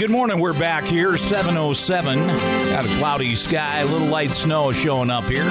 Good morning. We're back here, 7:07. Got a cloudy sky, a little light snow showing up here.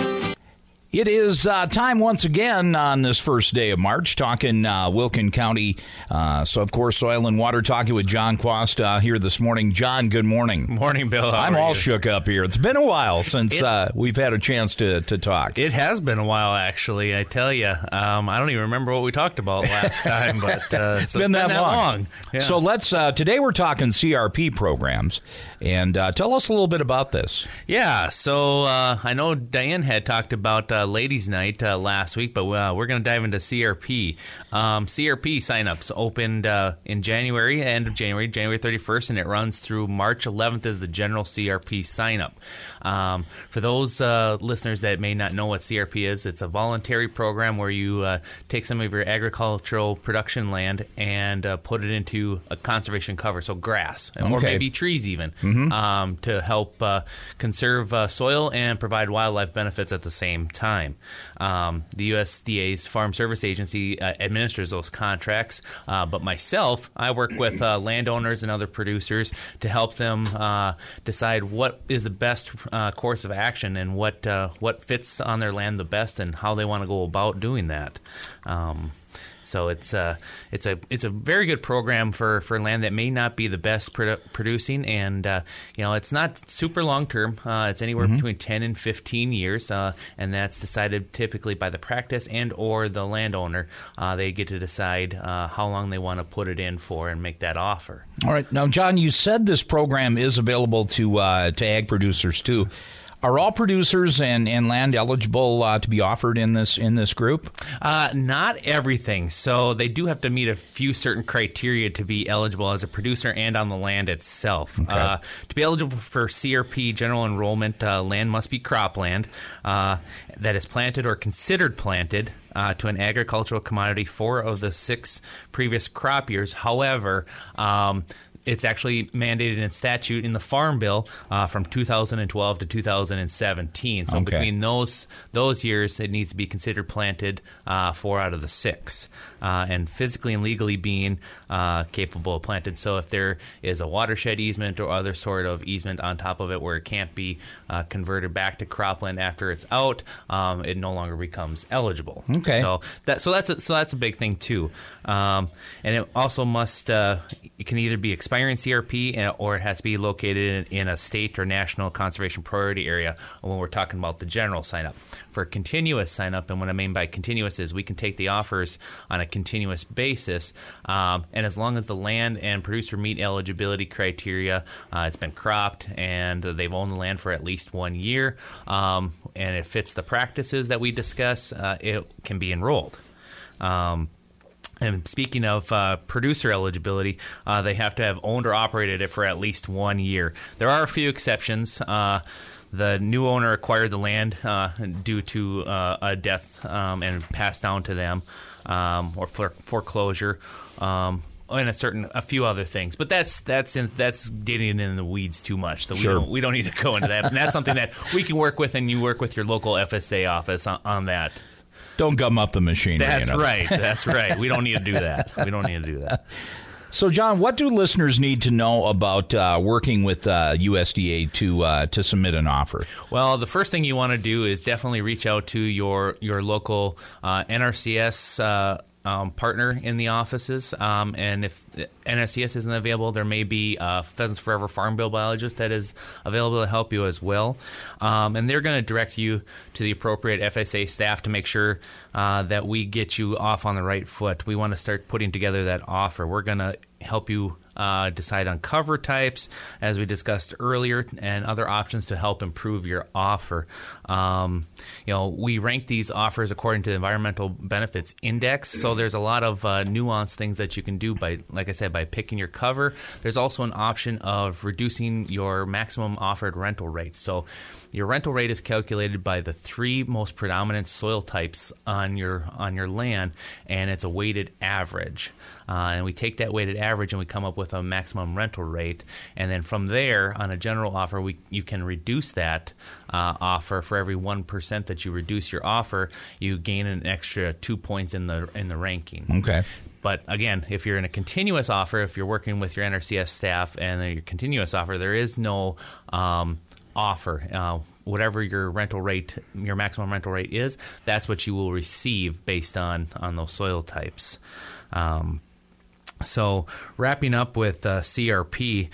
It is time once again on this first day of March, talking Wilkin County. So, of course, Soil and Water, talking with John Quast here this morning. John, good morning. Morning, Bill. I'm all shook up here. It's been a while since we've had a chance to talk. It has been a while, actually, I tell you. I don't even remember what we talked about last time, but it's been that long. Yeah. So let's today we're talking CRP programs, and tell us a little bit about this. Yeah, so I know Diane had talked about Ladies' Night last week, but we're going to dive into CRP. CRP signups opened in January, end of January 31st, and it runs through March 11th as the general CRP signup. For those listeners that may not know what CRP is, it's a voluntary program where you take some of your agricultural production land and put it into a conservation cover, so grass, or maybe trees even, to help conserve soil and provide wildlife benefits at the same time. The USDA's Farm Service Agency administers those contracts, but myself, I work with landowners and other producers to help them decide what is the best course of action and what fits on their land the best and how they want to go about doing that. So it's a very good program for land that may not be the best producing, and it's not super long term. It's anywhere between 10 and 15 years, and that's decided typically by the practice and or the landowner. They get to decide how long they want to put it in for and make that offer. All right, now John, you said this program is available to ag producers too. Are all producers and land eligible to be offered in this group? Not everything. So they do have to meet a few certain criteria to be eligible as a producer and on the land itself. Okay. To be eligible for CRP general enrollment, land must be cropland that is planted or considered planted to an agricultural commodity 4 of the 6 previous crop years. However, it's actually mandated in statute in the Farm Bill from 2012 to 2017. So between those years, it needs to be considered planted 4 out of the 6, and physically and legally being capable of planted. So if there is a watershed easement or other sort of easement on top of it where it can't be converted back to cropland after it's out, it no longer becomes eligible. Okay. So that's a big thing too, and it also must it can either be expiring CRP or it has to be located in a state or national conservation priority area when we're talking about the general sign-up. For continuous sign-up, and what I mean by continuous is we can take the offers on a continuous basis, and as long as the land and producer meet eligibility criteria, it's been cropped, and they've owned the land for at least 1 year, and it fits the practices that we discuss, it can be enrolled. And speaking of producer eligibility, they have to have owned or operated it for at least 1 year. There are a few exceptions. The new owner acquired the land due to a death and passed down to them, or foreclosure, and a few other things. But that's getting in the weeds too much. So Sure. we don't need to go into that. And that's something that we can work with, and you work with your local FSA office on that. Don't gum up the machinery. That's right. That's right. We don't need to do that. So, John, what do listeners need to know about working with USDA to submit an offer? Well, the first thing you want to do is definitely reach out to your local NRCS partner in the offices, and if NRCS isn't available, there may be Pheasants Forever Farm Bill biologist that is available to help you as well, and they're going to direct you to the appropriate FSA staff to make sure that we get you off on the right foot. We want to start putting together that offer. We're going to help you decide on cover types, as we discussed earlier, and other options to help improve your offer. We rank these offers according to the Environmental Benefits Index, so there's a lot of nuanced things that you can do by, like I said, by picking your cover. There's also an option of reducing your maximum offered rental rate. So your rental rate is calculated by the 3 most predominant soil types on your land, and it's a weighted average. And we take that weighted average and we come up with a maximum rental rate. And then from there, on a general offer, you can reduce that offer. For every 1% that you reduce your offer, you gain an extra 2 points in the ranking. Okay. But again, if you're in a continuous offer, if you're working with your NRCS staff and your continuous offer, there is no offer. Whatever your rental rate, your maximum rental rate is, that's what you will receive based on those soil types. So wrapping up with CRP,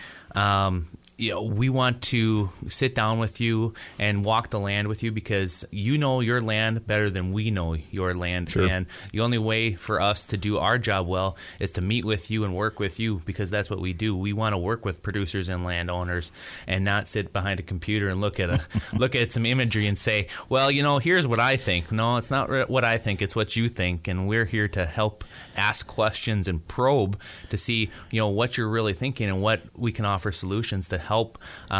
we want to sit down with you and walk the land with you because you know your land better than we know your land. Sure. And the only way for us to do our job well is to meet with you and work with you because that's what we do. We want to work with producers and landowners and not sit behind a computer and look at some imagery and say, well, here's what I think. No, it's not what I think. It's what you think. And we're here to help ask questions and probe to see, what you're really thinking and what we can offer solutions to help,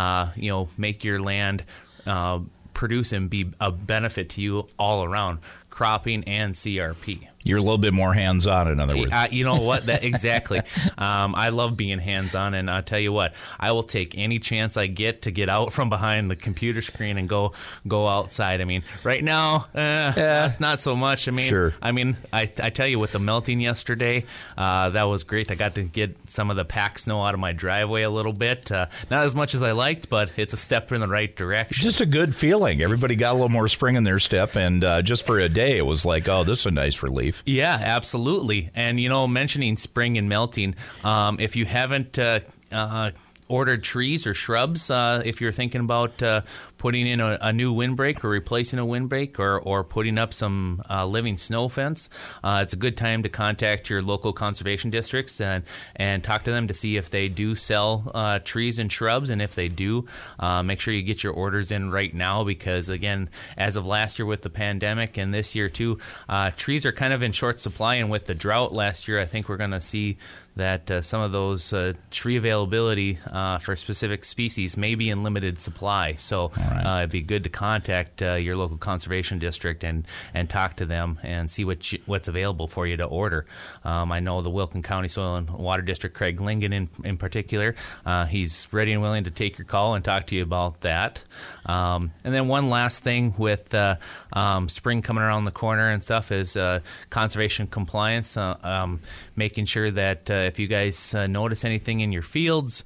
make your land produce and be a benefit to you all around, cropping and CRP. You're a little bit more hands-on, in other words. You know what? Exactly. I love being hands-on, and I'll tell you what, I will take any chance I get to get out from behind the computer screen and go outside. I mean, right now, not so much. I mean, sure. I tell you, with the melting yesterday, that was great. I got to get some of the packed snow out of my driveway a little bit. Not as much as I liked, but it's a step in the right direction. Just a good feeling. Everybody got a little more spring in their step, and just for a day, it was like, oh, this is a nice relief. Yeah, absolutely. And, mentioning spring and melting, if you haven't ordered trees or shrubs, if you're thinking about putting in a new windbreak or replacing a windbreak or putting up some living snow fence, it's a good time to contact your local conservation districts and talk to them to see if they do sell trees and shrubs. And if they do, make sure you get your orders in right now because, again, as of last year with the pandemic and this year too, trees are kind of in short supply. And with the drought last year, I think we're going to see that some of those tree availability for specific species may be in limited supply. So it'd be good to contact your local conservation district and talk to them and see what's available for you to order. I know the Wilkin County Soil and Water District, Craig Lingen in particular, he's ready and willing to take your call and talk to you about that. And then one last thing with spring coming around the corner and stuff is conservation compliance, making sure that if you guys notice anything in your fields,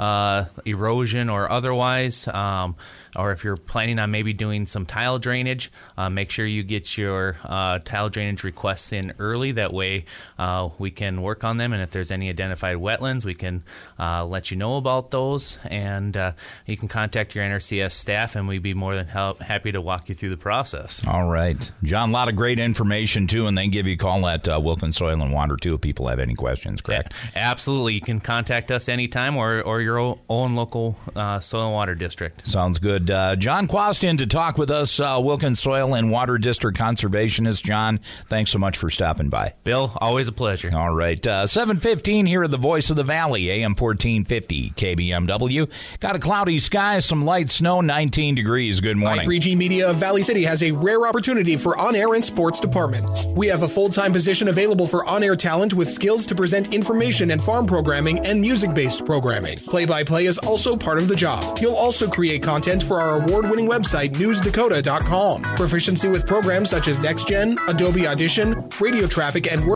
erosion or otherwise, or if you're planning on maybe doing some tile drainage, make sure you get your tile drainage requests in early. That way we can work on them. And if there's any identified wetlands, we can let you know about those. And you can contact your NRCS staff, and we'd be more than happy to walk you through the process. All right. John, a lot of great information, too, and they give you a call at Wilkin Soil and Water, too, if people have any questions, correct? Yeah, absolutely. You can contact us anytime or your own local soil and water district. Sounds good. John Quastin to talk with us, Wilkin Soil and Water District Conservationist. John, thanks so much for stopping by. Bill, always a pleasure. All right. 7:15 here at the Voice of the Valley, AM 1450 KBMW. Got a cloudy sky, some light snow, 19 degrees. Good morning. I3G Media of Valley City has a rare opportunity for on-air and sports department. We have a full-time position available for on-air talent with skills to present information and farm programming and music-based programming. Play-by-play is also part of the job. You'll also create content for our award-winning website, newsdakota.com. Proficiency with programs such as NextGen, Adobe Audition, Radio Traffic, and